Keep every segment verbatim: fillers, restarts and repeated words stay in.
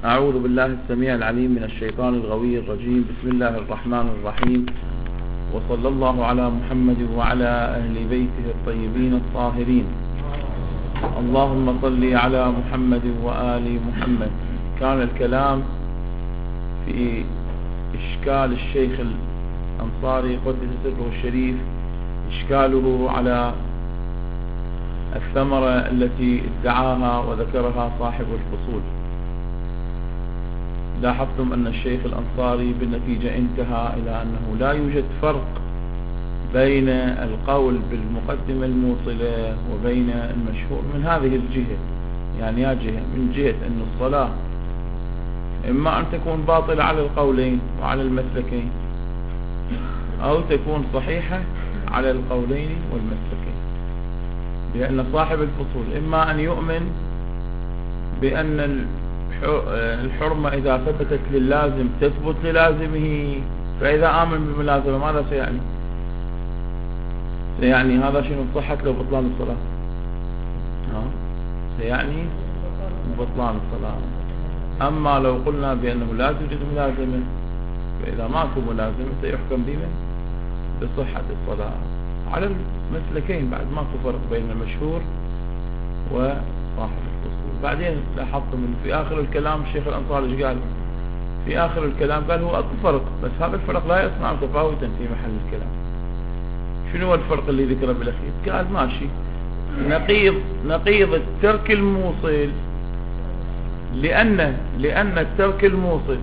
أعوذ بالله السميع العليم من الشيطان الغوي الرجيم. بسم الله الرحمن الرحيم، وصلى الله على محمد وعلى أهل بيته الطيبين الطاهرين. اللهم صل على محمد وآل محمد. كان الكلام في إشكال الشيخ الأنصاري قدس سره الشريف، إشكاله على الثمرة التي ادعاها وذكرها صاحب الفصول. لاحظتم أن الشيخ الأنصاري بالنتيجة انتهى إلى أنه لا يوجد فرق بين القول بالمقدمة الموصلة وبين المشهور من هذه الجهة. يعني يا جهة من جهة أن الصلاة إما أن تكون باطلة على القولين وعلى المسلكين، أو تكون صحيحة على القولين والمسلكين، لأن صاحب الفصول إما أن يؤمن بأن الحرمة إذا ثبتت للازم تثبت للازمه، فإذا آمن بالملازمة ماذا سيعني؟ سيعني هذا شنو؟ صحة لو بطلان الصلاة، ها؟ سيعني بطلان الصلاة. أما لو قلنا بأنه لا توجد ملازمة، فإذا ماكو ملازمة سيحكم بمن؟ بصحة الصلاة على المسلكين. بعد ماكو فرق بين المشهور وصاحب الفصول. بعدين لاحظتم من في آخر الكلام الشيخ الأنصاري ايش قال؟ في آخر الكلام قال هو أكو فرق، بس هذا الفرق لا يصنع تفاوتا في محل الكلام. شنو هو الفرق اللي ذكره بالأخير؟ قال ماشي، نقيض نقيض الترك الموصل، لأن لأن الترك الموصل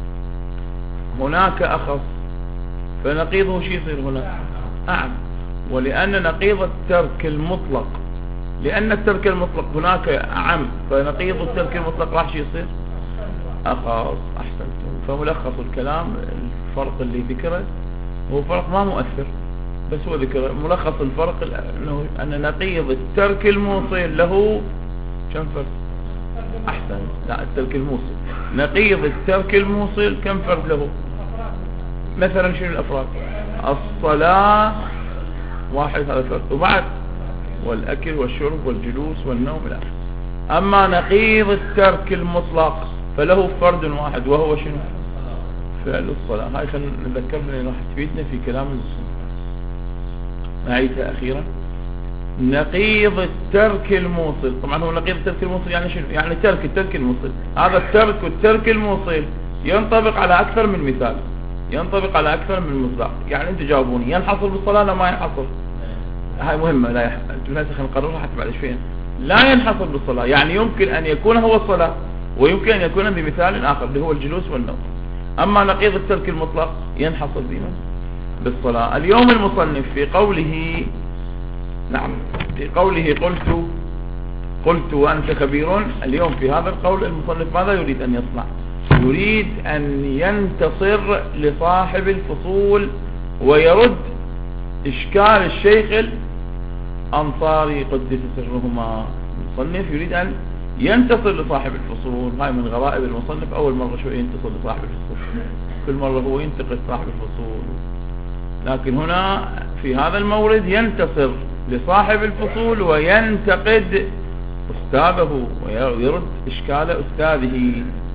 هناك أخص، فنقيضه شي يصير هنا أعم. ولأن نقيض الترك المطلق، لأن الترك المطلق هناك أعم، فنقيض الترك المطلق راح شي يصير أخص. أحسنتم. فملخص الكلام الفرق اللي ذكره هو فرق ما مؤثر، بس هو ذكر ملخص الفرق أنه أن نقيض الترك الموصل له كم فرق؟ أحسن، لا الترك الموصل نقيض الترك الموصل كم فرق له؟ مثلا شنو الأفراد؟ الصلاة واحد، هذا فرق، وبعد والأكل والشرب والجلوس والنوم إلى آخره. أما نقيض الترك المطلق فله فرد واحد، وهو شنو؟ فعل الصلاة. هاي خلينا نذكرنا لأنه راح تفيدنا في كلام السنة. نعيدها أخيرا. نقيض الترك الموصل، طبعا هو نقيض الترك الموصل يعني شنو؟ يعني ترك الترك الموصل. هذا الترك والترك الموصل ينطبق على أكثر من مثال، ينطبق على أكثر من مصداق. يعني أنت جاوبوني، ينحصر بالصلاة ولا ما ينحصر؟ هاي مهمة، لا يح... خلينا نقررها حتى بعد شوي. لا ينحصر بالصلاة، يعني يمكن أن يكون هو الصلاة، ويمكن أن يكون بمثال آخر اللي هو الجلوس والنوم. أما نقيض الترك المطلق ينحصر بما بالصلاة. اليوم المصنف في قوله، نعم في قوله قلت قلت وأنت خبير، اليوم في هذا القول المصنف ماذا يريد أن يصنع؟ يريد أن ينتصر لصاحب الفصول ويرد إشكال الشيخ الأنصاري قدس سرهما. المصنف يريد أن ينتصر لصاحب الفصول. هاي من غرائب المصنف، أول مرة شو ينتصر لصاحب الفصول، كل مرة هو ينتقد صاحب الفصول، لكن هنا في هذا المورد ينتصر لصاحب الفصول وينتقد أستاذه ويرد إشكال أستاذه.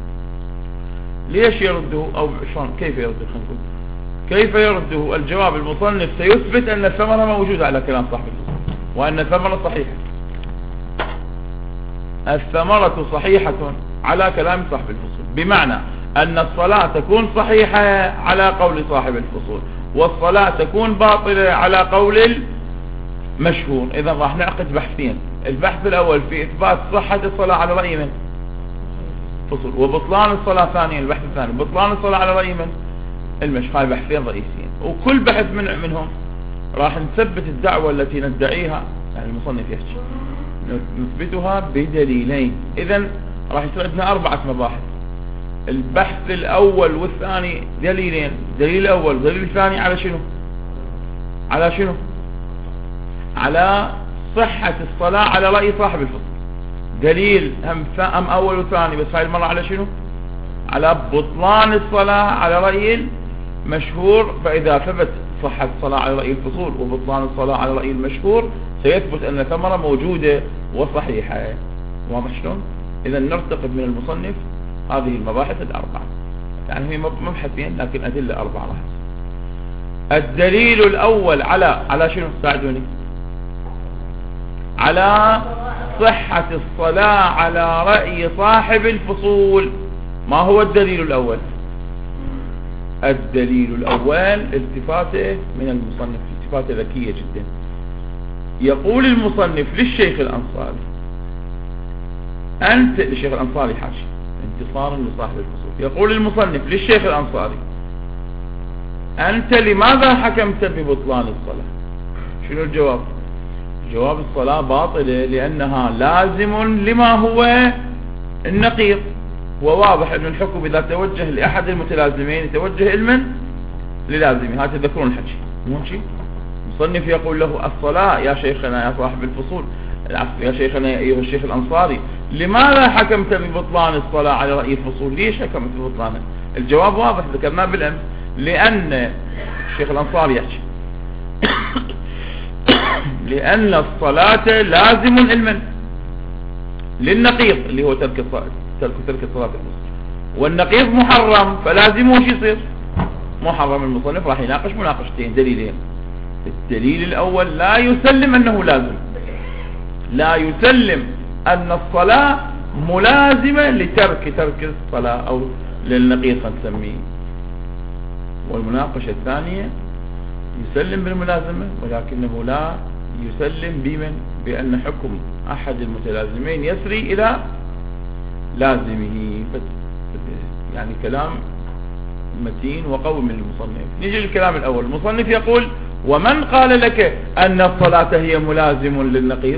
ليش يرده؟ أو شلون كيف يرده؟ خلينا نقول كيف يرده. الجواب المصنف سيثبت أن الثمرة موجودة على كلام صاحب الفصول، وأن الثمرة صحيحة. الثمرة صحيحة على كلام صاحب الفصول، بمعنى أن الصلاة تكون صحيحة على قول صاحب الفصول، والصلاة تكون باطلة على قول المشهور. إذا راح نعقد بحثين. البحث الأول في إثبات صحة الصلاة على رأي من؟ فصول. وبطلان الصلاة ثانيا، البحث الثاني بطلان الصلاة على رأي من؟ المشهور. هاي بحثين رئيسيين، وكل بحث من منهم راح نثبت الدعوة التي ندعيها. يعني المصنف يحكي نثبتها بدليلين. إذن راح يصير عندنا أربعة مباحث. البحث الأول والثاني دليلين، دليل الأول دليل الثاني على شنو؟ على شنو؟ على صحة الصلاة على رأي صاحب الفصل. دليل هم, هم أول وثاني، بس هاي المرة على شنو؟ على بطلان الصلاة على رأي المشهور. فإذا ثبت صحة الصلاة على رأي الفصول وبطلان الصلاة على رأي المشهور سيثبت أن ثمرة موجودة وصحيحة. واضح شلون؟ إذا نرتقب من المصنف هذه المباحث الأربعة، يعني هي مبحثين لكن أدلة أربعة راح. الدليل الأول على على شنو؟ ساعدوني. على صحة الصلاة على رأي صاحب الفصول. ما هو الدليل الأول؟ الدليل الأول التفاته من المصنف، التفاته ذكية جدا. يقول المصنف للشيخ الأنصاري، أنت الشيخ الأنصاري حاشي انتصارا لصاحب الفصول، يقول المصنف للشيخ الأنصاري: أنت لماذا حكمت ببطلان الصلاة؟ شنو الجواب؟ جواب: الصلاة باطلة لأنها لازم لما هو النقيض، وواضح أن الحكم إذا توجه لأحد المتلازمين يتوجه علما للازمه. هذا تذكرون الحكي مو شيء؟ المصنف يقول له: الصلاة يا شيخنا يا صاحب الفصول، يا شيخنا يا أيها الشيخ الأنصاري، لماذا حكمت ببطلان الصلاة على رأي الفصول؟ ليش حكمت ببطلانها؟ الجواب واضح ذكرناه بالأمس، لأن الشيخ الأنصاري يحكي لأن الصلاة لازم علما للنقيض اللي هو ترك الصلاة، ترك ترك الصلاة والنقيض محرم، فلازمه وش يصير؟ محرم. المصنف راح يناقش مناقشتين، دليلين. الدليل الأول لا يسلم أنه لازم، لا يسلم أن الصلاة ملازمة لترك ترك الصلاة أو للنقيض نسميه. والمناقشة الثانية يسلم بالملازمة ولكنه لا يسلم بمن؟ بأن حكم أحد المتلازمين يسري إلى لازمه. يعني كلام متين وقوي من المصنف. نيجي للكلام الأول. المصنف يقول: ومن قال لك أن الصلاة هي ملازم للنقيض؟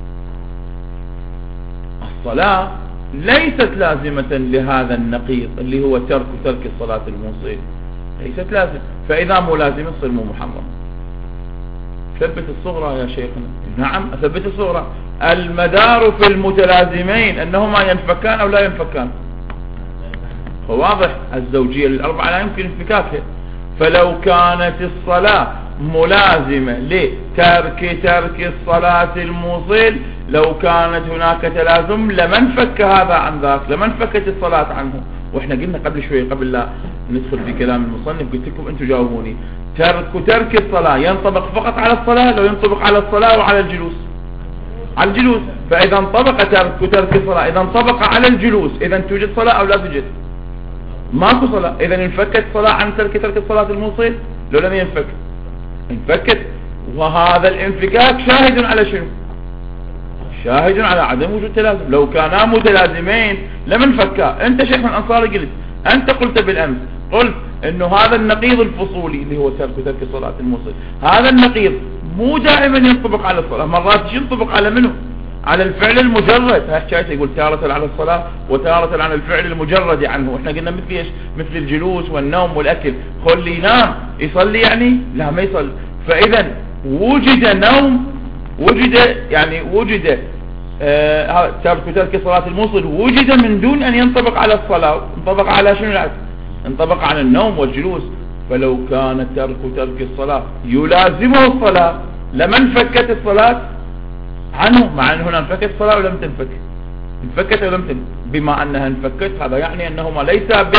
الصلاة ليست لازمة لهذا النقيض اللي هو ترك ترك الصلاة الموصل، ليست لازم، فإذا ملازمة تصير مو محرم. ثبت الصغرى يا شيخنا. نعم أثبت الصغرى. المدار في المتلازمين أنهما ينفكان أو لا ينفكان، فواضح الزوجية للأربعة لا يمكن انفكاكها. فلو كانت الصلاة ملازمة لترك ترك الصلاة الموصل، لو كانت هناك تلازم لما انفك هذا عن ذاك، لما انفكت الصلاة عنه. واحنا قلنا قبل شوي قبل لا ندخل في كلام المصنف قلت لكم انتم جاوبوني، ترك ترك الصلاة ينطبق فقط على الصلاة لو ينطبق على الصلاة وعلى الجلوس؟ على الجلوس. فإذا انطبق ترك ترك الصلاة، إذا انطبق على الجلوس، إذا توجد صلاة أو لا توجد؟ ماكو صلاة. إذا انفكت صلاة عن ترك ترك الصلاة الموصل لو لم ينفك؟ انفكت. وهذا الانفكاك شاهد على شنو؟ شاهد على عدم وجود تلازم. لو كانا متلازمين لم انفكا. انت شيخ الأنصاري قلت، انت قلت بالامس، قلت انه هذا النقيض الفصولي اللي هو ترك ترك الصلاة الموصل، هذا النقيض مو دائما ينطبق على الصلاة، مرات ينطبق على منه؟ على الفعل المجرد. هالشيء يقول تارة على الصلاة وتارة على الفعل المجرد عنه. احنا قلنا مثل ايش؟ مثل الجلوس والنوم والاكل. خلي ينام يصلي يعني؟ لا ما يصلي. فاذا وجد نوم، وجد يعني وجد آه ترك ترك صلاة الموصل وجد من دون ان ينطبق على الصلاة، انطبق على شنو العكس؟ انطبق على النوم والجلوس. فلو كان ترك ترك الصلاة يلازمه الصلاة لما انفكت الصلاة عنه، مع ان هنا انفكت الصلاة ولم تنفك، انفكت ولم تنفك. بما انها انفكت هذا يعني انهما ليس ب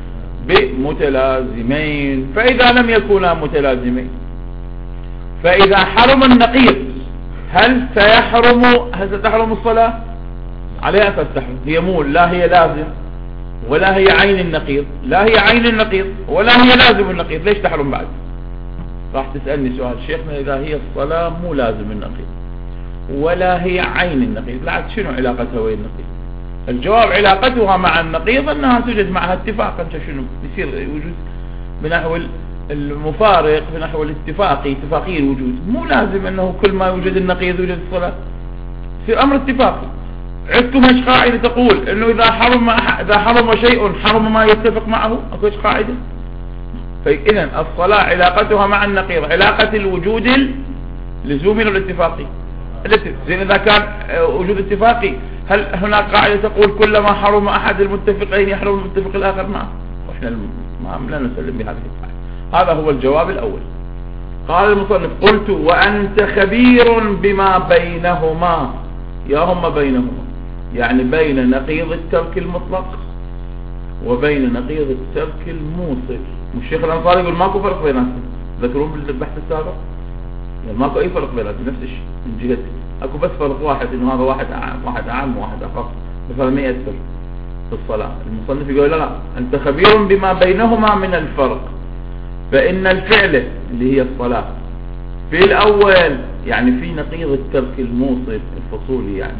بمتلازمين. فاذا لم يكونا متلازمين، فاذا حرم النقيض هل سيحرم هل ستحرم الصلاة؟ على اساس تحرم. هي مو لا هي لازم ولا هي عين النقيض، لا هي عين النقيض ولا هي لازم النقيض، ليش تحرم بعد؟ راح تسألني سؤال شيخنا، اذا هي الصلاة مو لازم النقيض ولا هي عين النقيض، لا شنو علاقتها وين النقيض؟ الجواب علاقتها مع النقيض انها توجد معها اتفاقا. شنو يصير وجود بنحو المفارق، بنحو الاتفاقي، اتفاقي الوجود. مو لازم انه كل ما يوجد النقيض يوجد الصلاة، يصير امر اتفاقي. عندكم ايش قاعدة تقول انه اذا حرم اذا حرم شيء حرم ما يتفق معه؟ اكو ايش قاعدة؟ فاذا الصلاة علاقتها مع النقيض علاقة الوجود اللزومي والاتفاقي. زين اذا كان وجود اتفاقي، هل هناك قاعدة تقول كلما حرم احد المتفقين يحرم المتفق الاخر معه؟ واحنا ما لا نسلم بهذه القاعدة. هذا هو الجواب الاول. قال المصنف: قلت وانت خبير بما بينهما. يا هم بينهما يعني بين نقيض الترك المطلق وبين نقيض الترك الموصل. والشيخ الأنصاري يقول ماكو فرق بيناتهم، ذكرون بالبحث السابق يعني ماكو أي فرق بيناتهم، نفس الشيء من جهة أكو بس فرق واحد، إنه هذا واحد أعم واحد أعم وواحد أخف، بس هذا ما يأثر في الصلاة. المصنف يقول لا لا أنت خبير بما بينهما من الفرق، فإن الفعل اللي هي الصلاة في الأول يعني في نقيض الترك الموصل الفصولي، يعني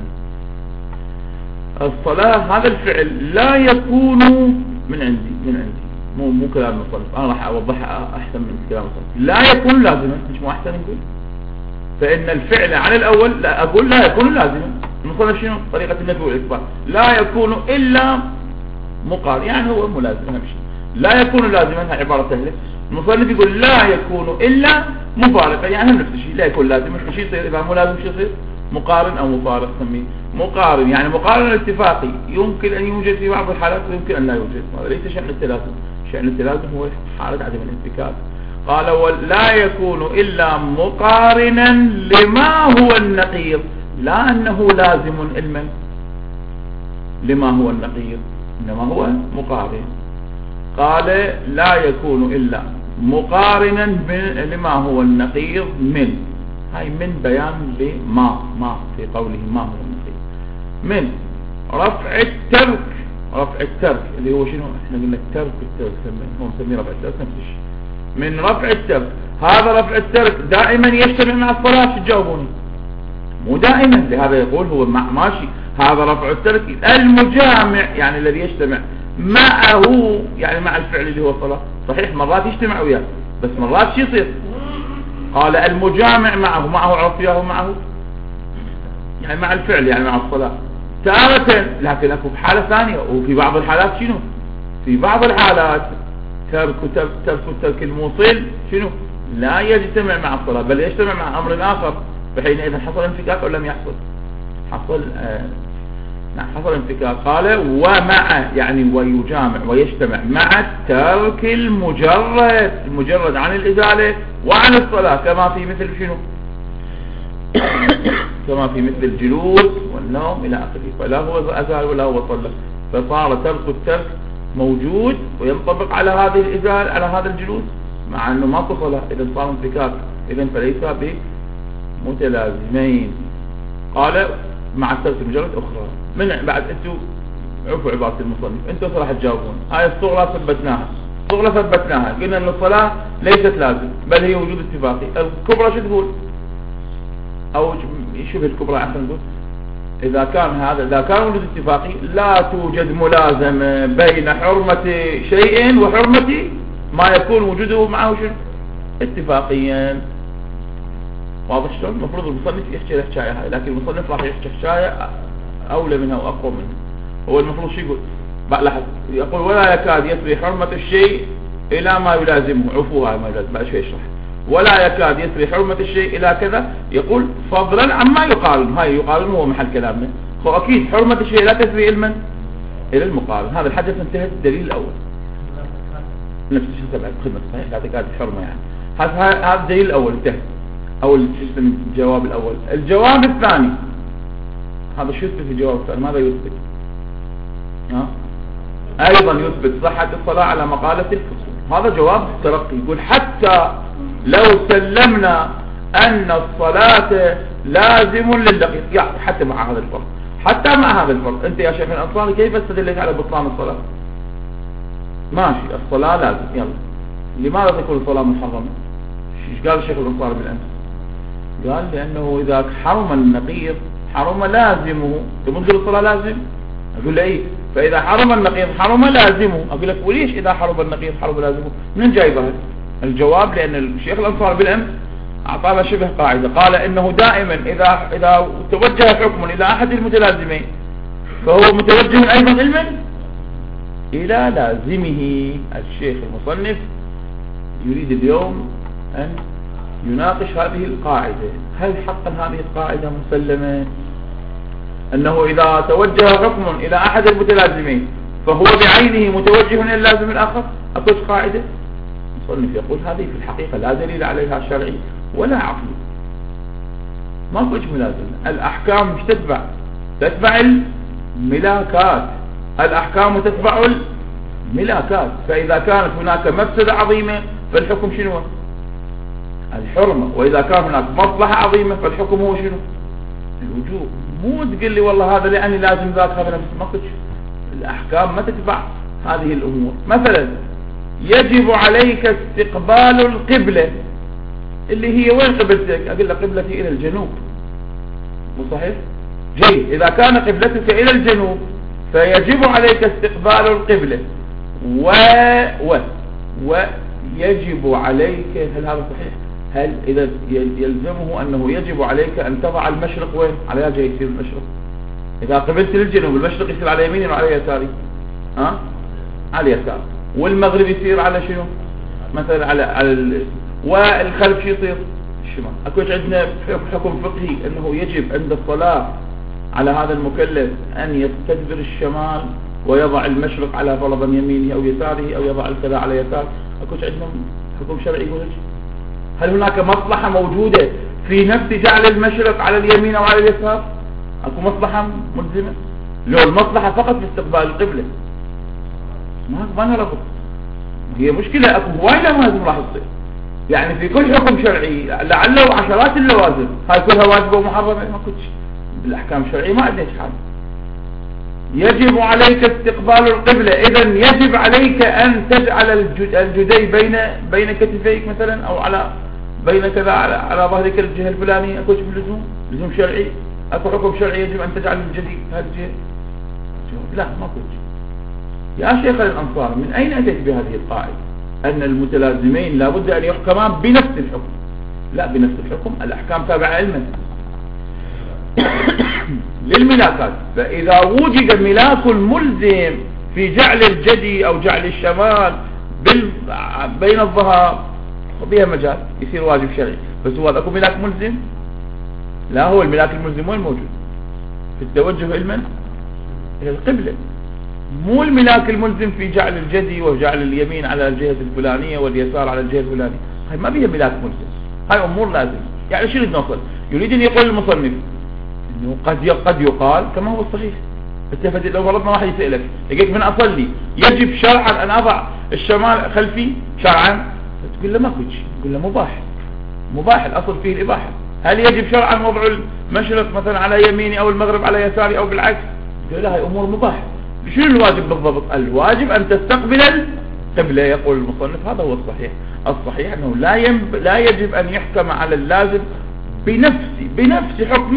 الصلاة هذا الفعل لا يكون من عندي من عندي مو مو كلام المصنف، أنا راح أوضحها أحسن من كلام المصنف. لا يكون لازما، مش مو أحسن نقول فإن الفعل على الأول لا أقول لا يكون لازما. المصنف شنو طريقة النفي والإثبات؟ لا يكون إلا مقارن، يعني هو ملازم أهم شيء. لا يكون لازما هي عبارة سهلة. المصنف يقول لا يكون إلا مفارقا، يعني هم نفس الشيء. لا يكون لازم مش شيء يصير، إذا مو لازم شيء يصير مقارن أو مفارق. سميه مقارن، يعني مقارن اتفاقي يمكن أن يوجد في بعض الحالات ويمكن أن لا يوجد. هذا ليس شأن التلازم، شأن التلازم هو حالة عدم الانفكاك. قال ولا يكون إلا مقارنا لما هو النقيض، لا أنه لازم علما لما هو النقيض، إنما هو مقارن. قال لا يكون إلا مقارنا لما هو النقيض من، هاي من بيان لما ما في قوله ما هو النقيض، من رفع الترك. رفع الترك اللي هو شنو؟ احنا قلنا الترك الترك هو مسميه رفع الترك نفس الشيء. من رفع الترك، هذا رفع الترك دائما يجتمع مع الصلاة. شو تجاوبوني؟ مو دائما، لهذا يقول هو ماشي هذا رفع الترك المجامع، يعني الذي يجتمع معه، يعني مع الفعل اللي هو الصلاة. صحيح مرات يجتمع وياه، بس مرات شو يصير؟ قال المجامع معه، معه عرف وياه معه، يعني مع الفعل يعني مع الصلاة تارة. لكن اكو في حالة ثانية، وفي بعض الحالات شنو؟ في بعض الحالات ترك ترك ترك الترك الموصل شنو؟ لا يجتمع مع الصلاة، بل يجتمع مع امر اخر. فحينئذ حصل انفكاك او لم يحصل؟ حصل آه نعم حصل انفكاك. قال ومع يعني ويجامع ويجتمع مع الترك المجرد، المجرد عن الإزالة وعن الصلاة، كما في مثل شنو؟ كما في مثل الجلوس والنوم إلى آخره. فلا هو أزال ولا هو صلى، فصار ترك الترك موجود وينطبق على هذه الإزالة على هذا الجلوس، مع أنه ما صلى. إذا صار انفكاك إذن فليس بمتلازمين. قال مع الترك المجرد أخرى. من بعد أنتوا عرفوا عبارة المصنف، أنتوا راح تجاوبون. هاي الصغرى ثبتناها، الصغرى ثبتناها، قلنا أن الصلاة ليست لازم بل هي وجود اتفاقي. الكبرى شو تقول؟ أو شبه الكبرى عشان نقول إذا كان هذا إذا كان وجود اتفاقي لا توجد ملازمة بين حرمة شيء وحرمة ما يكون وجوده معه شنو؟ اتفاقيا. واضح شلون؟ المفروض المصنف يحكي الحكاية هاي، لكن المصنف راح يحكي حكاية أولى منها وأقوى منها. هو المفروض شو يقول؟ لاحظ يقول ولا يكاد يسري حرمة الشيء إلى ما يلازمه. عفوها ما يلازم، بعد شوي يشرح. ولا يكاد يسري حرمة الشيء إلى كذا، يقول فضلا عما يقارن. هاي يقارن هو محل كلامنا. فأكيد حرمة الشيء لا تسري علما إلى المقارن. هذا الحدث انتهت الدليل الأول. نفس الشيء تبع الخدمة صحيح لا تكاد حرمة، يعني هذا هذا الدليل الأول انتهى، أو الجواب الأول. الجواب الثاني هذا شو يثبت في الجواب الثاني؟ ماذا يثبت؟ ها؟ أيضا يثبت صحة الصلاة على مقالة الفصول. هذا جواب الترقي. يقول حتى لو سلمنا أن الصلاة لازم للدقيق، يعني حتى مع هذا الفرق، حتى مع هذا الفرق أنت يا شيخ الأنصاري كيف استدلت على بطلان الصلاة؟ ماشي الصلاة لازم، يلا لماذا تكون الصلاة محرمة؟ ايش قال الشيخ الأنصاري بالأمس؟ قال لأنه إذا حرم النقيض حرم لازمه. تقول الصلاة لازم؟ أقول له إيه؟ فإذا حرم النقيض حرم لازمه. أقول لك وليش إذا حرم النقيض حرم لازمه؟ من جايبها الجواب؟ لأن الشيخ الأنصاري بالأمس أعطانا شبه قاعدة، قال إنه دائما إذا إذا توجه حكم إلى أحد المتلازمين فهو متوجه أيضا علما إلى لازمه. الشيخ المصنف يريد اليوم أن يناقش هذه القاعدة. هل حقا هذه القاعدة مسلمة أنه إذا توجه حكم إلى أحد المتلازمين فهو بعينه متوجه إلى اللازم الآخر؟ أكوش قاعدة؟ المصنف يقول هذه في الحقيقة لا دليل عليها شرعي ولا عقلي، ما كوش ملازمة. الأحكام مش تتبع تتبع الملاكات، الأحكام تتبع ملاكات. فإذا كانت هناك مفسدة عظيمة فالحكم شنو؟ الحرمة. وإذا كان هناك مصلحة عظيمة فالحكم هو شنو؟ الوجوب. مو تقول لي والله هذا لأني لازم ذاك هذا نفس ما قلت. الأحكام ما تتبع هذه الأمور. مثلا يجب عليك استقبال القبلة، اللي هي وين قبلتك؟ أقول لك قبلتي إلى الجنوب، مو صحيح؟ جيد. إذا كان قبلتك إلى الجنوب فيجب عليك استقبال القبلة و... و... ويجب عليك، هل هذا صحيح؟ هل إذا يلزمه أنه يجب عليك أن تضع المشرق وين؟ على جهة يصير المشرق. إذا قبلت للجنوب المشرق يصير على يميني وعلى يساري؟ ها؟ على يسار. والمغرب يصير على شنو؟ مثلا على على ال... والخلف شو يصير؟ الشمال. اكو عندنا حكم فقهي انه يجب عند الصلاة على هذا المكلف ان يستدبر الشمال ويضع المشرق على فرضا يمينه او يساره، او يضع الكذا على يسار. اكو عندنا حكم شرعي يقول هل هناك مصلحة موجودة في نفس جعل المشرق على اليمين او على اليسار؟ اكو مصلحة ملزمة؟ لو المصلحة فقط في استقبال القبلة ما ما نربط. هي مشكلة اكو هواي لوازم راح تصير، يعني في كل حكم شرعي لعله عشرات اللوازم، هاي كلها واجبة ومحرمة ما كنتش بالاحكام الشرعية ما عندنا حال. يجب عليك استقبال القبلة، اذا يجب عليك ان تجعل الجدي بين بين كتفيك مثلا، او على بين كذا على, على ظهرك الجهة الفلانية. اكو لزوم لزوم شرعي؟ اكو حكم شرعي يجب ان تجعل الجدي هذه الجهة؟ لا ما كنتش. يا شيخ الأنصار من أين أتيت بهذه القاعدة أن المتلازمين لابد أن يحكمان بنفس الحكم؟ لا، بنفس الحكم الأحكام تابعة علما للملاكات. فإذا وجد ملاك ملزم في جعل الجدي أو جعل الشمال بين الظهر بها مجال يصير واجب شرعي. بس هو أكو ملاك ملزم؟ لا، هو الملاك الملزم وين موجود؟ في التوجه علما إلى القبلة، مو الملاك الملزم في جعل الجدي وجعل اليمين على الجهة الفلانية واليسار على الجهة الفلانية. هاي ما بيها ملاك ملزم، هاي أمور لازم. يعني شو يريد نوصل؟ يريد أن يقول المصنف إنه قد قد يقال كما هو الصحيح. التفت لو فرضنا واحد يسألك لقيت من أصلي يجب شرعا أن أضع الشمال خلفي شرعا، تقول له ما كنتش، تقول له مباح. مباح، الأصل فيه الإباحة. هل يجب شرعا وضع المشرق مثلا على يميني أو المغرب على يساري أو بالعكس؟ تقول له هاي أمور مباحة. شنو الواجب بالضبط؟ الواجب أن تستقبل القبلة. يقول المصنف هذا هو الصحيح. الصحيح أنه لا ينب... لا يجب أن يحكم على اللازم بنفس بنفس حكم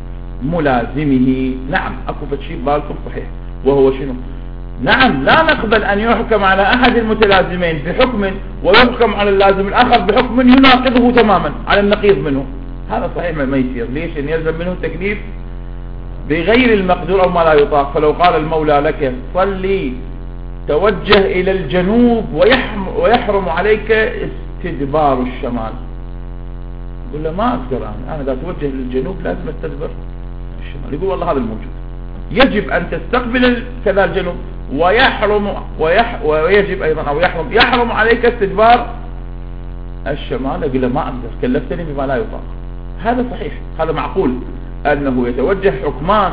ملازمه. نعم أكو فشي بالكم صحيح، وهو شنو؟ نعم لا نقبل أن يحكم على أحد المتلازمين بحكم ويحكم على اللازم الآخر بحكم يناقضه تماما على النقيض منه. هذا صحيح ما يصير. ليش؟ أن يلزم منه تكليف بغير المقدور أو ما لا يطاق. فلو قال المولى لك صلي توجه إلى الجنوب ويحرم, ويحرم عليك استدبار الشمال، يقول له ما أقدر أنا أنا إذا توجه للجنوب لازم استدبر الشمال. يقول والله هذا الموجود. يجب أن تستقبل كذا الجنوب ويحرم ويح ويجب أيضا أو يحرم يحرم عليك استدبار الشمال. يقول له ما أقدر، كلفتني بما لا يطاق. هذا صحيح، هذا معقول أنه يتوجه حكمان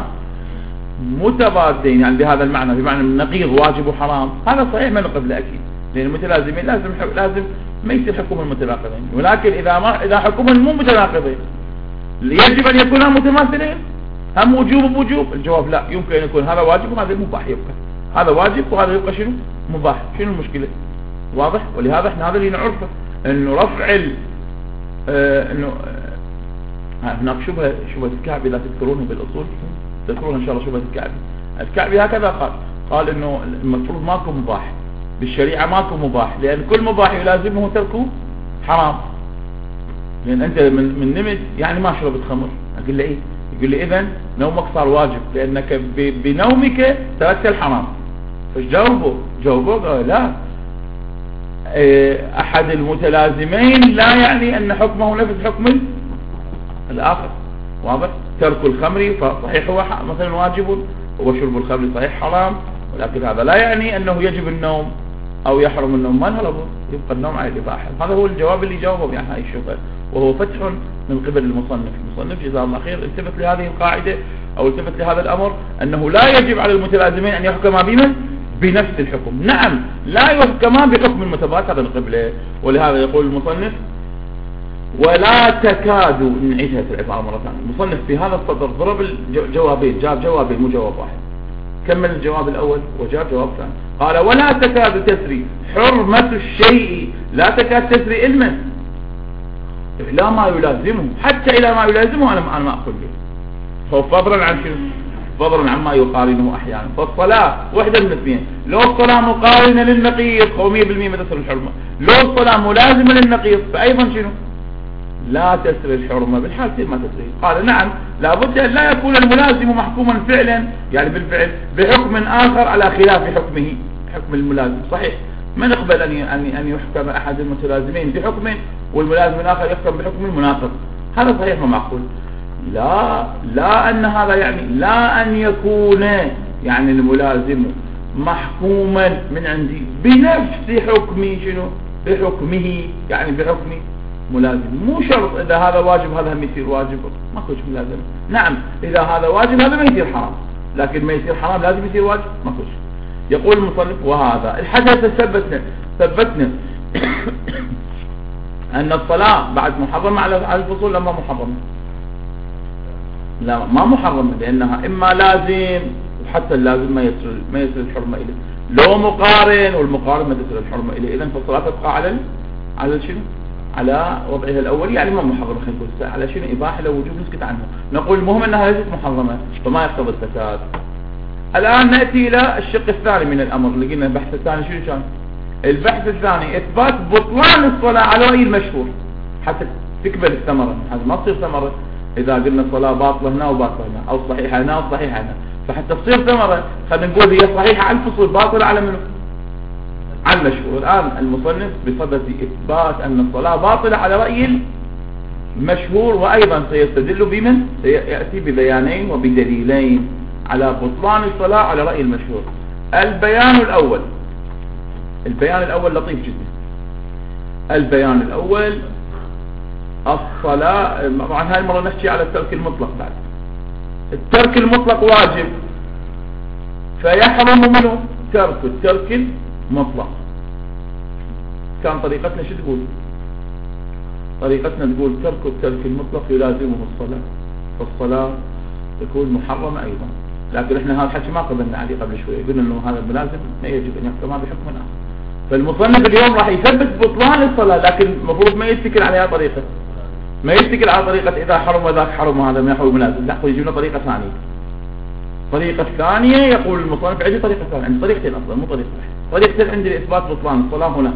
متضادين يعني بهذا المعنى، بمعنى النقيض واجب وحرام. هذا صحيح ما نقبل أكيد، لأن المتلازمين لازم لازم ما يصير حكم المتناقضين. ولكن إذا ما إذا حكم مو متناقضين يجب أن يكونا متماثلين، هم وجوب بوجوب. الجواب لا، يمكن أن يكون هذا واجب وهذا مباح. يبقى هذا واجب وهذا يبقى شنو؟ مباح. شنو المشكلة؟ واضح. ولهذا احنا هذا اللي نعرفه، انه رفع ال آه انه هناك شبهة شبهة الكعبي لا تذكرونه بالأصول، تذكرون إن شاء الله شبهة الكعبي. الكعبي هكذا قال قال إنه المفروض ماكو مباح بالشريعة، ماكو مباح، لأن كل مباح يلازمه تركه حرام. لأن أنت من من نمت يعني ما شربت خمر، أقول له إيه؟ يقول لي إذن نومك صار واجب لأنك بنومك تركت الحرام. فايش جاوبه؟ جاوبه لا، أحد المتلازمين لا يعني أن حكمه نفس حكم الآخر. واضح. ترك الخمر فصحيح هو مثلا واجب، وشرب الخمر صحيح حرام، ولكن هذا لا يعني أنه يجب النوم أو يحرم النوم. ما نهلبه، يبقى النوم على الإباحة. هذا هو الجواب اللي جاوبه يعني هاي الشبهة، وهو فتح من قبل المصنف. المصنف جزاه الله خير التفت لهذه القاعدة أو التفت لهذا الأمر، أنه لا يجب على المتلازمين أن يحكما بمن بنفس الحكم. نعم لا يحكمان بحكم المتبادر القبلة. ولهذا يقول المصنف ولا تكاد، نعيدها في العبارة مرة ثانية. المصنف في هذا السطر ضرب الجوابين، جاب جوابين مو جواب واحد، كمل الجواب الأول وجاب جواب ثاني. قال ولا تكاد تسري حرمة الشيء، لا تكاد تسري علما إلى ما يلازمه، حتى إلى ما يلازمه أنا أنا ما أقول به. هو فضلا عن شنو؟ فضلا عما يقارنه أحيانا. فالصلاة وحدة من اثنين، لو الصلاة مقارنة للنقيض فهو مية بالمية ما تسري الحرمة، لو الصلاة ملازمة للنقيض فأيضا شنو؟ لا تسري الحرمة، بالحالتين ما تسري. قال نعم لابد أن لا يكون الملازم محكوما فعلا، يعني بالفعل بحكم آخر على خلاف حكمه، حكم الملازم. صحيح ما نقبل أن أن يحكم أحد المتلازمين بحكم والملازم الآخر يحكم بحكم مناقض، هذا صحيح ما معقول. لا لا أن هذا يعني لا أن يكون يعني الملازم محكوما من عندي بنفس حكمه، شنو بحكمه، يعني بحكم ملازم. مو شرط إذا هذا واجب هذا هم يصير واجب، ما كوش ملازم. نعم إذا هذا واجب هذا ما يصير حرام، لكن ما يصير حرام لازم يصير واجب، ما كوش. يقول المصنف وهذا الحدث ثبتنا ثبتنا أن الصلاة بعد محرمة على الفصول لما محرمة، لا ما محرمة، لأنها إما لازم وحتى اللازم ما يصل ما يصل الحرمة إليه، لو مقارن والمقارن ما تصل الحرمة إليه، إذن فالصلاة تبقى على على شنو؟ على وضعها الأول، يعني ما محرمة. خلينا نقول على شنو؟ إباحة لو وجوب نسكت عنها، نقول المهم أنها ليست محرمة فما يقتضي الفساد. الآن نأتي إلى الشق الثاني من الأمر اللي قلنا البحث الثاني شنو كان؟ البحث الثاني إثبات بطلان الصلاة على رأي المشهور حتى تكبر الثمرة. هذا ما تصير ثمرة إذا قلنا الصلاة باطلة هنا وباطلة هنا، أو صحيحة هنا وصحيحة هنا، فحتى تصير ثمرة خلينا نقول هي صحيحة على الفصل باطلة على منه؟ على المشهور. الآن المصنف بصدد إثبات أن الصلاة باطلة على رأي المشهور، وأيضا سيستدل بمن؟ سيأتي ببيانين وبدليلين على بطلان الصلاة على رأي المشهور. البيان الأول، البيان الأول لطيف جدا. البيان الأول الصلاة، طبعا هاي المرة نحكي على الترك المطلق. بعد الترك المطلق واجب فيحرم منه ترك الترك المطلق. كان طريقتنا شو تقول؟ طريقتنا تقول ترك الترك المطلق يلازمه الصلاة، فالصلاة تكون محرمة أيضا. لكن احنا هذا الحكي ما قبلنا عليه قبل شوية، قلنا انه هذا الملازم ما يجب ان يحكم بحكم آخر. فالمصنف اليوم راح يثبت بطلان الصلاة، لكن المفروض ما يتكل على هذه طريقة، ما يتكل على طريقة إذا حرم وذاك حرم وهذا ما يحول ملازم، لا يجيب لنا طريقة ثانية. طريقة ثانية يقول المصنف عندي طريقة ثانية، عندي طريقتين أصلا مو طريقة واحدة. طريقتين عندي لإثبات بطلان الصلاة هنا.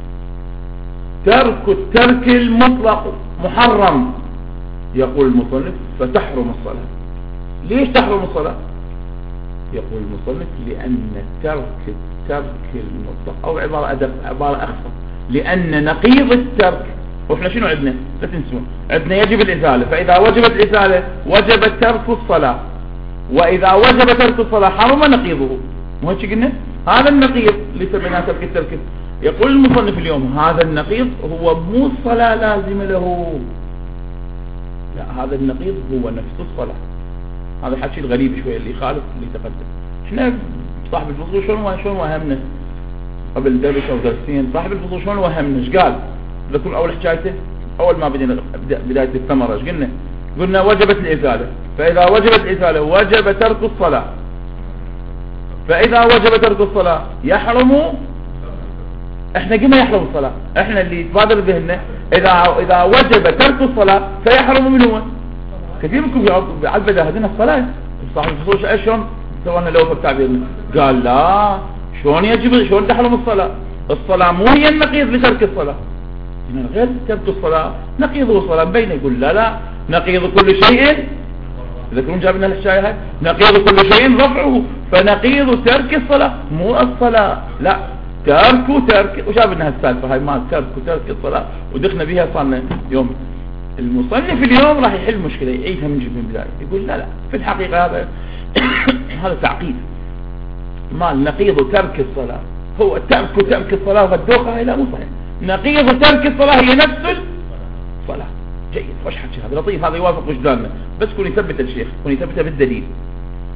ترك الترك المطلق محرم، يقول المصنف فتحرم الصلاة. ليش تحرم الصلاة؟ يقول المصنف لأن ترك الترك المطلق، أو عبارة أدق، عبارة أخفى، لأن نقيض الترك، وإحنا شنو عندنا؟ لا تنسون عندنا يجب الإزالة، فإذا وجبت الإزالة وجب ترك الصلاة، وإذا وجب ترك الصلاة حرم نقيضه. مو هيك قلنا؟ هذا النقيض اللي سميناه ترك الترك. يقول المصنف اليوم هذا النقيض هو مو الصلاة لازم له، لا هذا النقيض هو نفس الصلاة. هذا الحكي الغريب شوية اللي يخالف اللي تقدم. احنا صاحب الفصول شلون شلون وهمنا قبل درس او درسين، صاحب الفصول شلون وهمنا؟ ايش قال؟ ذكر اول حكايته اول ما بدينا بداية الثمرة ايش قلنا؟ قلنا وجبت الإزالة، فإذا وجبت الإزالة وجب ترك الصلاة، فإذا وجب ترك الصلاة يحرم. احنا قلنا يحرم الصلاة، احنا اللي يتبادر ذهننا إذا إذا وجب ترك الصلاة فيحرم من هو؟ كثير منكم على البداية هذين الصلاة صاحب الفصول ايش شلون سوانا لو بتعبيرنا؟ قال لا شلون يجب شلون تحرم الصلاة؟ الصلاة مو هي النقيض لترك الصلاة، غير ترك الصلاة نقيضه الصلاة بينه. يقول لا لا نقيض كل شيء، تذكرون جاب لنا الحكاية هاي؟ نقيض كل شيء رفعه، فنقيض ترك الصلاة مو الصلاة، لا ترك ترك. وجاب لنا هالسالفة هاي ما ترك ترك الصلاة ودخنا بها صارنا يوم. المصنف اليوم راح يحل مشكلة يعيدها من جد من بداية، يقول لا لا في الحقيقة هذا هذا تعقيد. ما نقيض ترك الصلاة هو ترك ترك الصلاة والدوخة هاي لا مو صحيح. نقيض ترك الصلاة هي نفس الصلاة. جيد، وش حكي هذا لطيف، هذا يوافق وجداننا، بس كون يثبت الشيخ كون يثبتها بالدليل.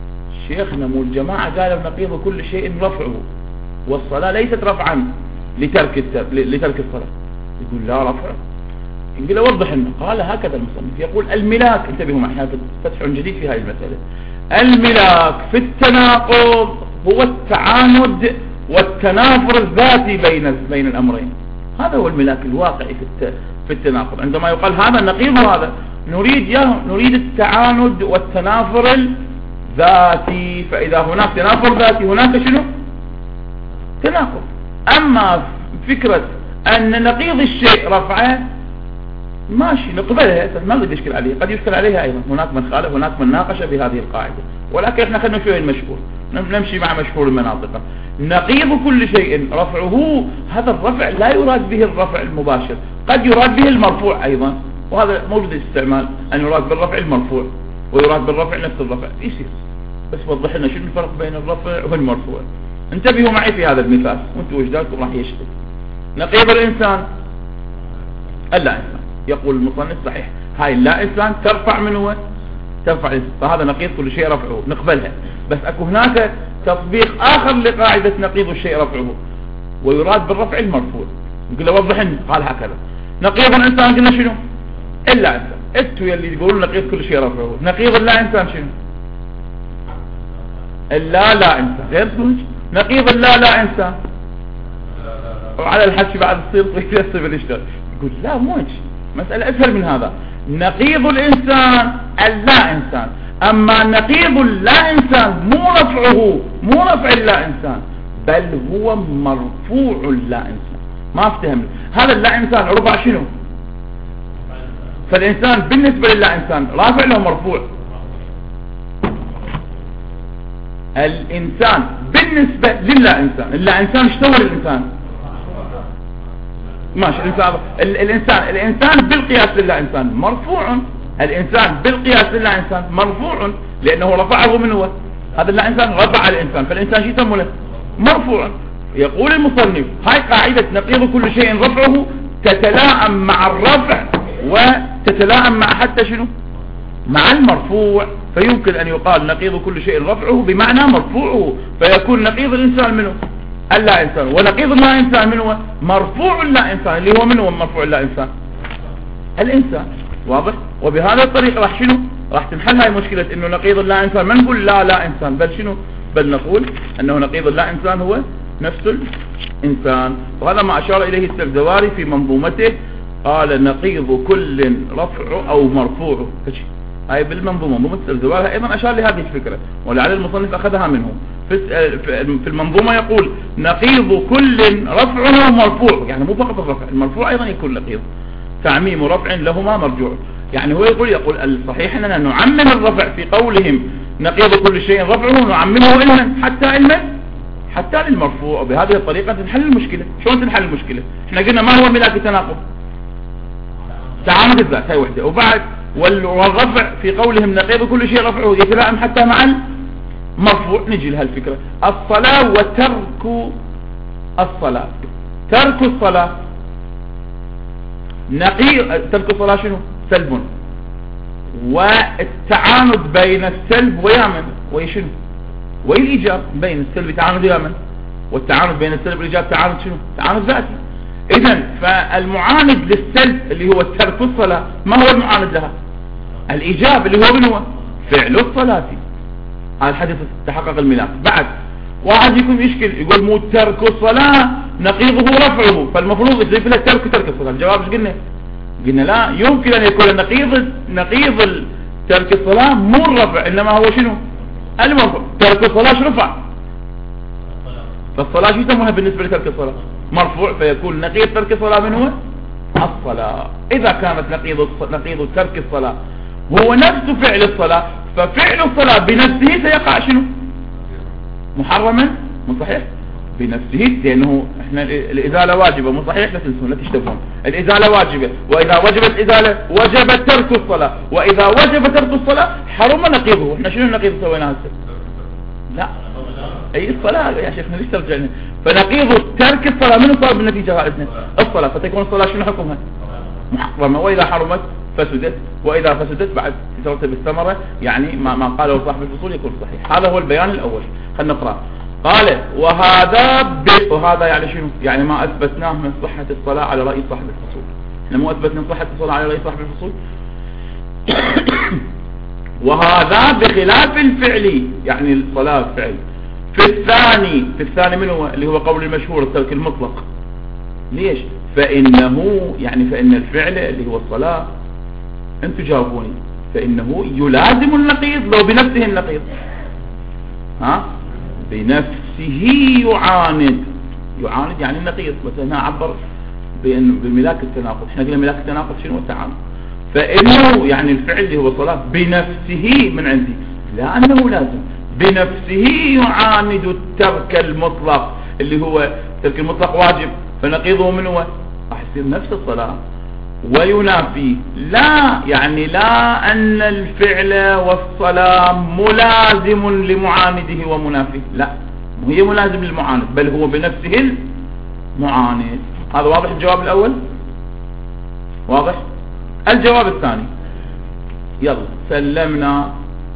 شيخنا مو الجماعة قالوا نقيض كل شيء رفعه، والصلاة ليست رفعا لترك التر... لترك الصلاة. يقول لا رفع. يقول وضح لنا. قال هكذا المصنف يقول الملاك، انتبهوا معي هذا فتح جديد في هذه المسألة. الملاك في التناقض هو التعامد والتنافر الذاتي بين بين الأمرين. هذا هو الملاك الواقعي في في التناقض. عندما يقال هذا نقيض هذا، نريد يا نريد التعاند والتنافر الذاتي. فإذا هناك تنافر ذاتي هناك شنو؟ تناقض. أما فكرة أن نقيض الشيء رفعه ماشي نقبلها، ما قد يشكل عليها، قد يشكل عليها أيضا. هناك من خالف، هناك من ناقش بهذه القاعدة، ولكن احنا خلينا شوية المشهور، نمشي مع مشهور المناطق. نقيض كل شيء رفعه، هذا الرفع لا يراد به الرفع المباشر، قد يراد به المرفوع أيضا، وهذا موجود الاستعمال أن يراد بالرفع المرفوع ويراد بالرفع نفس الرفع يصير. بس وضح لنا شنو الفرق بين الرفع والمرفوع. انتبهوا معي في هذا المثال وانتم وجدانكم راح يشتغل. نقيض الإنسان اللا إنسان، يقول المصنف صحيح هاي اللا إنسان ترفع من هو؟ ترفع الإنسان، فهذا نقيض كل شيء رفعه نقبلها. بس اكو هناك تطبيق آخر لقاعدة نقيض الشيء رفعه، ويراد بالرفع المرفوع. نقول له وضح لنا. قال هكذا نقيض الإنسان قلنا شنو؟ إلا إنسان. انتوا يلي تقولون نقيض كل شيء رفعه، نقيض اللا إنسان شنو؟ اللا لا إنسان غير سوج. نقيض اللا لا إنسان وعلى الحكي بعد تصير طويلة يصير يشتغل. يقول لا مو هيك، مسألة أسهل من هذا. نقيض الإنسان اللا إنسان، أما نقيض اللا إنسان مو رفعه، مو رفع اللا إنسان، بل هو مرفوع اللا إنسان. ما افتهم هذا اللا إنسان ربع شنو؟ فالإنسان بالنسبة للا إنسان رافع له مرفوع. الإنسان بالنسبة للا إنسان، اللا إنسان اشتغل الإنسان ماشي. الإنسان الإنسان الإنسان بالقياس للا إنسان مرفوع. الإنسان بالقياس للا إنسان مرفوع لأنه رفعه من هو؟ هذا اللا إنسان رفع الإنسان، فالإنسان شو يسمونه له؟ مرفوع. يقول المصنف هاي قاعدة نقيض كل شيء رفعه تتلائم مع الرفع وتتلائم مع حتى شنو؟ مع المرفوع. فيمكن أن يقال نقيض كل شيء رفعه بمعنى مرفوعه، فيكون نقيض الإنسان منه اللا إنسان، ونقيض اللا إنسان منه مرفوع اللا إنسان، اللي هو منه مرفوع اللا إنسان الإنسان. واضح؟ وبهذا الطريق راح شنو؟ راح تنحل هاي مشكلة إنه نقيض اللا إنسان ما نقول لا لا إنسان، بل شنو؟ بل نقول أنه نقيض اللا إنسان هو نفس الإنسان. وهذا ما أشار إليه السلزواري في منظومته، قال نقيض كل رفع أو مرفوع. هاي بالمنظومة منظومة السلزواري أيضا أشار لهذه الفكرة، ولعل المصنف أخذها منه. في المنظومة يقول نقيض كل رفعه مرفوع، يعني مو فقط الرفع، المرفوع أيضا يكون نقيض، تعميم رفع لهما مرجوع. يعني هو يقول يقول الصحيح أننا نعمم الرفع في قولهم نقيض كل شيء رفعه، نعممه علما حتى علما حتى للمرفوع. وبهذه الطريقة تنحل المشكلة. شلون تنحل المشكلة؟ احنا قلنا ما هو ملاك التناقض؟ تعامد الذات، هاي وحدة. وبعد والرفع في قولهم نقيض كل شيء رفعه يتلائم حتى مع المرفوع. نجي لها الفكرة. الصلاة وترك الصلاة، ترك الصلاة نقيض. ترك الصلاة شنو؟ سلب. والتعاند بين السلب ويامن ويشنو والإيجاب، بين السلب تعاند يامن، والتعاند بين السلب والإيجاب تعاند شنو؟ تعاند ذاتي. إذن فالمعاند للسلب اللي هو ترك الصلاة ما هو المعاند لها؟ الإيجاب اللي هو من هو؟ فعل الصلاة. هذا الحديث تحقق الملاك. بعد واحد يكون يشكل يقول مو ترك الصلاة نقيضه رفعه، فالمفروض يضيف له ترك ترك الصلاة. الجواب ايش قلنا؟ قلنا لا يمكن أن يكون نقيض نقيض ترك الصلاة مو الرفع، إنما هو شنو؟ المرفوع. ترك الصلاة شو رفع؟ فالصلاة شو يسمونها بالنسبة لترك الصلاة؟ مرفوع. فيكون نقيض ترك الصلاة من هو؟ الصلاة. إذا كانت نقيض نقيض ترك الصلاة هو نفس فعل الصلاة، ففعل الصلاة بنفسه سيقع شنو؟ محرما. مو صحيح؟ بنفسه، لأنه احنا الإزالة واجبة. مو صحيح؟ لا تنسون لا تشتبهون. الإزالة واجبة، وإذا وجبت الإزالة وجب ترك الصلاة، وإذا وجب ترك الصلاة حرم نقيضه. احنا شنو النقيض سويناه هسه؟ لا أي الصلاة يا شيخنا ليش ترجعنا؟ فنقيض ترك الصلاة منه صار بالنتيجة رائدنا الصلاة، فتكون الصلاة شنو حكمها؟ محرمة. وإذا حرمت فسدت، وإذا فسدت بعد تترتب الثمرة، يعني ما, ما قاله صاحب الفصول يكون صحيح. هذا هو البيان الأول. خلنا نقرأ. قال وهذا ب... وهذا يعني شنو؟ يعني ما أثبتناه من صحة الصلاة على رأي صاحب الفصول. احنا مو أثبتنا صحة الصلاة على رأي صاحب الفصول. وهذا بخلاف الفعل، يعني الصلاة فعل. في الثاني، في الثاني من هو؟ اللي هو قول المشهور الترك المطلق. ليش؟ فإنه يعني فإن الفعل اللي هو الصلاة، انتوا جاوبوني، فإنه يلازم النقيض لو بنفسه النقيض. ها؟ بنفسه يعاند. يعاند يعني النقيض، بس هنا عبر بأن بملاك التناقض. احنا قلنا ملاك التناقض شنو؟ التعاند. فإنه يعني الفعل اللي هو الصلاة بنفسه من عندي، لا أنه لازم، بنفسه يعاند الترك المطلق اللي هو ترك المطلق واجب، فنقيضه من هو؟ راح يصير نفس الصلاة وينافي. لا يعني لا أن الفعل والصلاة ملازم لمعانده ومنافيه، لا مو هي ملازم للمعاند، بل هو بنفسه المعاند. هذا واضح الجواب الأول؟ واضح؟ الجواب الثاني، يلا سلمنا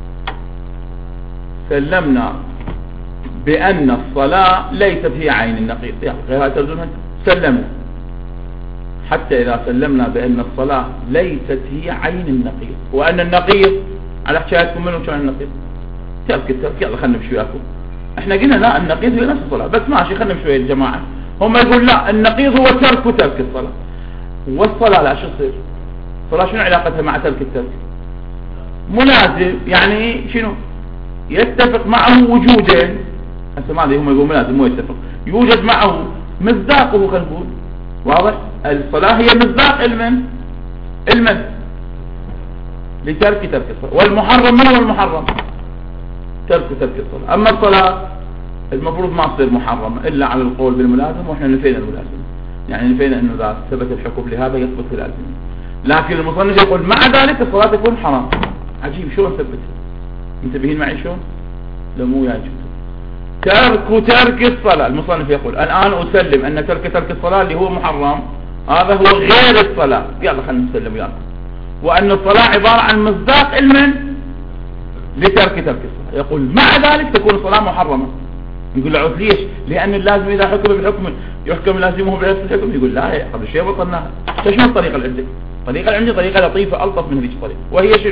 سلمنا بأن الصلاة ليست هي عين النقيض. يلا غيرها تردونها. سلمنا حتى إذا سلمنا بأن الصلاة ليست هي عين النقيض، وأن النقيض على حكايتكم منه كان النقيض ترك الترك. يلا خلنا نمشي وياكم. احنا قلنا لا النقيض هي نفس الصلاة، بس ماشي خلنا نمشي ويا الجماعة. هم يقول لا النقيض هو ترك وترك الصلاة، والصلاة لا شو تصير؟ الصلاة شنو علاقتها مع ترك الترك؟ ملازم، يعني شنو؟ يتفق معه وجودين. هسه ما ادري هم يقولون ملازم مو يتفق، يوجد معه مصداقه. خلينا نقول واضح، الصلاة هي مصداق المن المن لترك ترك الصلاة، والمحرم ما هو المحرم؟ ترك ترك الصلاة. أما الصلاة المفروض ما تصير محرمة إلا على القول بالملازم، وإحنا نفينا الملازم، يعني نفينا أنه إذا ثبت الحكم لهذا يثبت اللازم. لكن المصنف يقول مع ذلك الصلاة تكون حرام. عجيب شلون ثبتها؟ انتبهين معي شلون؟ لا مو يعجب. ترك ترك الصلاة، المصنف يقول الآن أسلم أن ترك ترك الصلاة اللي هو محرم هذا هو غير الصلاة، يلا خلينا نسلم وياكم، وأن الصلاة عبارة عن مصداق المن لترك ترك الصلاة. يقول مع ذلك تكون الصلاة محرمة. يقول له ليش؟ لأن اللازم إذا حكم بالحكم يحكم لازمه بنفس الحكم. يقول لا قبل شيء بطلناها. شنو الطريقة اللي عندك؟ الطريقة اللي عندي طريقة لطيفة ألطف من هذه الطريقة، وهي شنو؟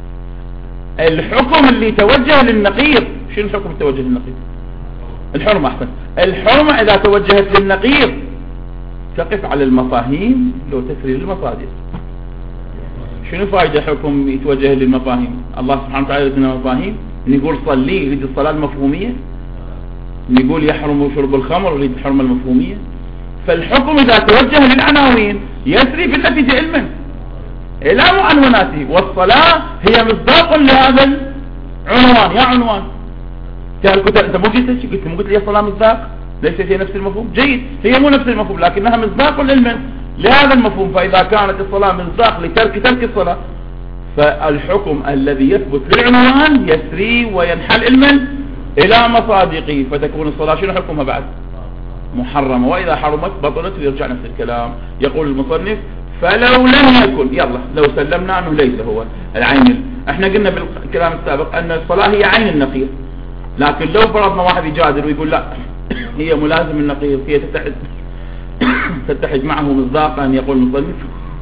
الحكم اللي توجه للنقيض. شنو الحكم التوجه للنقيض؟ الحرمة. أحسن، الحرمة إذا توجهت للنقيض تقف على المفاهيم لو تسري للمصادر. شنو فائدة حكم يتوجه للمفاهيم؟ الله سبحانه وتعالى يدينا مفاهيم، نقول صلي يريد الصلاة المفهومية، نقول يحرم شرب الخمر يريد الحرمة المفهومية. فالحكم إذا توجه للعناوين يسري بالنتيجة علما إلى معنوناته، والصلاة هي مصداق لهذا العنوان. يا عنوان انت مو قلت قلت مو قلت لي الصلاة مصداق؟ ليست هي نفس المفهوم؟ جيد، هي مو نفس المفهوم لكنها مصداق علما لهذا المفهوم. فإذا كانت الصلاة مصداق لترك ترك الصلاة، فالحكم الذي يثبت للعنوان يسري وينحل علما إلى مصادقه، فتكون الصلاة شنو حكمها بعد؟ محرمة. وإذا حرمت بطلت ويرجع نفس الكلام. يقول المصنف فلو لم يكن، يلا لو سلمنا أنه ليس هو العين. احنا قلنا بالكلام السابق أن الصلاة هي عين النقيض، لكن لو فرضنا واحد يجادل ويقول لا هي ملازم النقيض، هي تتحد تتحد معه مصداقا. يقول المصنف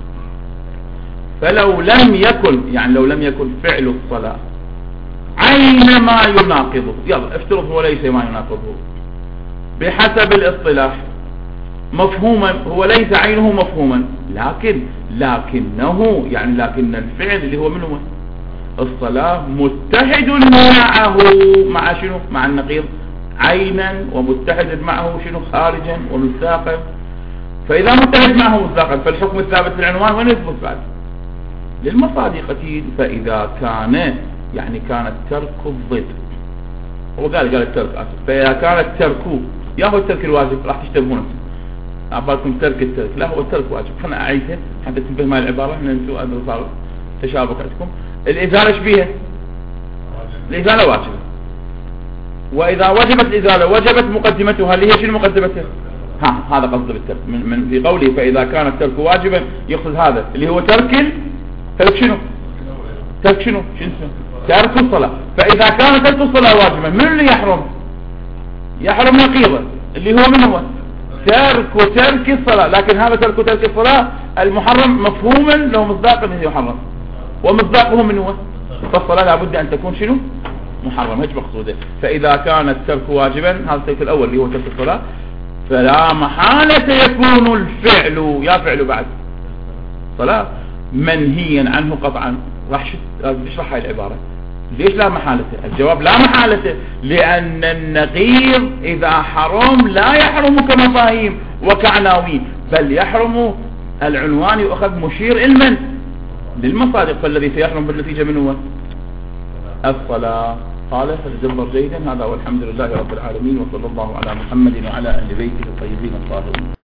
فلو لم يكن، يعني لو لم يكن فعل الصلاة عين ما يناقضه، يلا افترض هو ليس ما يناقضه بحسب الاصطلاح مفهوما، هو ليس عينه مفهوما، لكن لكنه يعني لكن الفعل اللي هو منه الصلاة متحد معه مع شنو؟ مع النقيض عينا، ومتحد معه شنو؟ خارجا ومصداقا. فإذا متحد معه مصداقا فالحكم الثابت في العنوان وين يثبت بعد؟ للمصادقة. فإذا كان يعني كان الترك الضد، هو قال قال الترك آسف. فإذا كان الترك يا هو الترك الواجب، راح تشتبهون أعبالكم ترك الترك، لا هو الترك واجب. خلنا أعيدها حتى تنتبه مع العبارة، إن أنتم أدروا صار تشابك عندكم. الإزالة ايش بيها؟ الإزالة واجبة، وإذا وجبت الإزالة وجبت مقدمتها اللي هي شنو مقدمتها؟ ها هذا قصده بالترك من, من في قوله فإذا كان الترك واجبا، يقصد هذا اللي هو ترك ترك شنو؟ ترك شنو؟ شنو ترك الصلاة. فإذا كان ترك الصلاة واجبا من اللي يحرم؟ يحرم نقيضا اللي هو من هو؟ ترك وترك الصلاة. لكن هذا ترك وترك الصلاة المحرم مفهوما له مصداق من يحرم، ومصداقه من هو؟ فالصلاة لابد أن تكون شنو؟ محرم، هيك مقصوده. فإذا كان الترك واجبا، هذا الترك الأول اللي هو ترك الصلاة، فلا محالة يكون الفعل، يا فعل بعد صلاة، منهيا عنه قطعا. راح نشرح هاي العبارة. ليش لا محالة؟ الجواب لا محالة، لأن النقيض إذا حرم لا يحرم كمفاهيم وكعناوين، بل يحرم العنوان يؤخذ مشير علما للمصادق، فالذي سيحرم بالنتيجة من هو؟ الصلاة. قال فلزمر جيدا. هذا والحمد لله رب العالمين، وصلى الله على محمد وعلى أهل بيته الطيبين الطاهرين.